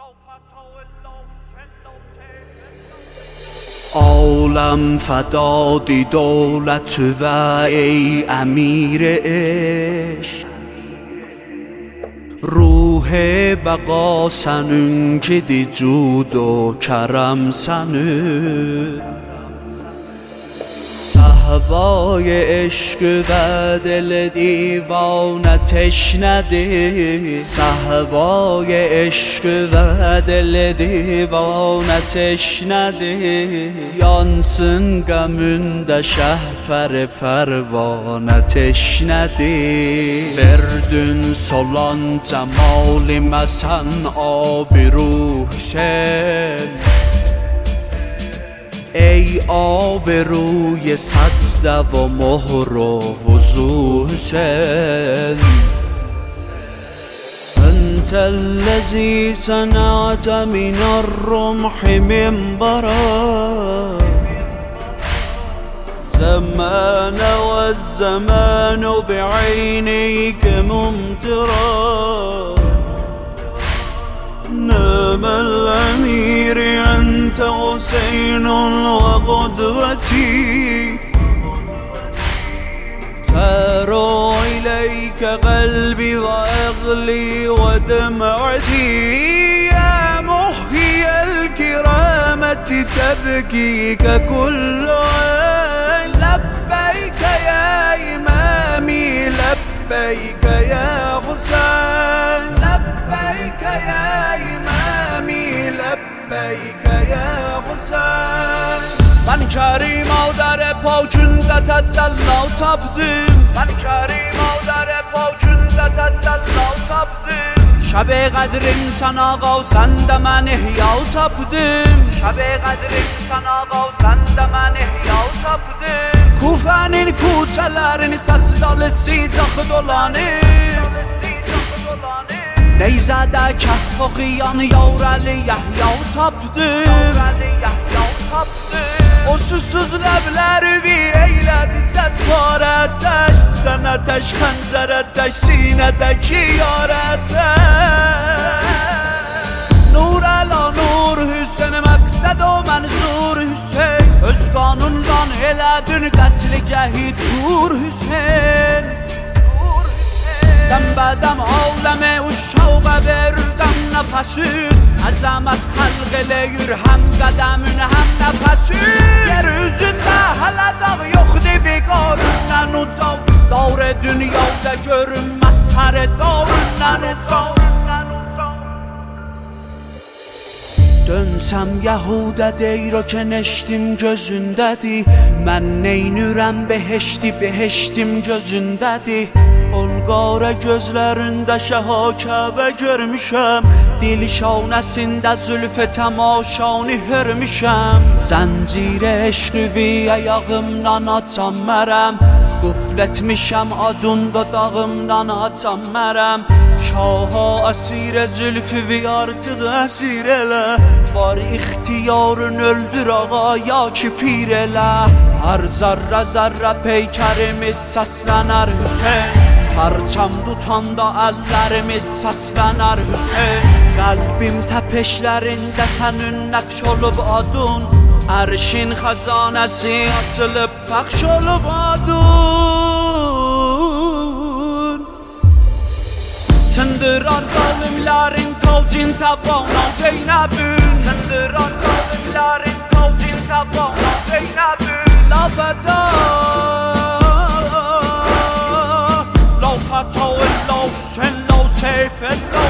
عالم فدادی دولت و ای امیر عشق، روح بقا senin ki cud و کرم senin. صحبای عشق و دل دیوانه تشنده، صحبای عشق و دل دیوانه تشنده. yansın gamında şehper pervane teşnedi. Verdün solan cemalime sen abi ruh sen. ای آبروی سجده و مهر و وضو حسین. انت الذي صنعت من الرمح منبرا، زمان والزمان بعينيك ممطرا. نام الأمير أنت حسين وقدوتي، ترى إليك قلبي وأغلي ودمعتي. يا محيي الكرامة تبكيك كل عين. لبيك يا إمامي لبيك يا حسين، لبيك يا إمامي لبيك يا حسين. من کریم در پاچونده تسلا tapdım، من کریم در پاچونده تسلا tapdım. شب قدرین sen آقا sen de من ihya tapdım، شب قدرین sen آقا sen de من ihya tapdım. Kufenin kuçelerini sesdalı sicaq dolanır، Neyzədə kəhf oxuyan Yavrəli Yəhya tapdım. O susuz ləbləri eylədi zədvarətək، sənə tək xəncərətək sinədəki yarətək. Nur əla nur Hüseyin məqsəd o mənzur Hüseyin. Öz qanundan elədin qətligəhi tur Hüseyin. دم بدم عالم uşağa verdim nefesün. Azamet halqılı yür hem qədəmin hem nefesün. Yeryüzünde hələ dağ yoxdur biqarından ucaq. Davr dünyada görünməz hər davrından ucaq. Dönsəm Yahudə deyir o ki neştim gözündədir. Mən neynürəm behişti behiştim gözündədir. Olqara gözlərində şəha Kəbə görmüşəm. Dil şanəsində zülfə təmaşanı hörmüşəm. Zəncir eşqvi ayağımdan açam mərəm. Quflətmişəm adında dağımdan açam mərəm. Şaha əsir zülfü artıq əsir elə. Var ixtiyarın öldür ağa ya ki pir elə. Hər zərrə zərrə peykərimiz səslənər Hüseyin. Parçam tutanda əllərimiz səslənər Hüseyin. Qəlbim təpeşlərində sənin nəqş olub adın. Ərşin xəzanəsi açılıb pəxş olub adın. Sındırar zalimlərin tavcin təbana Zeynəbün. Sındırar zalimlərin tavcin təbana Zeynəbün. Lafəta لا فتى الله حسین لا سیف الله.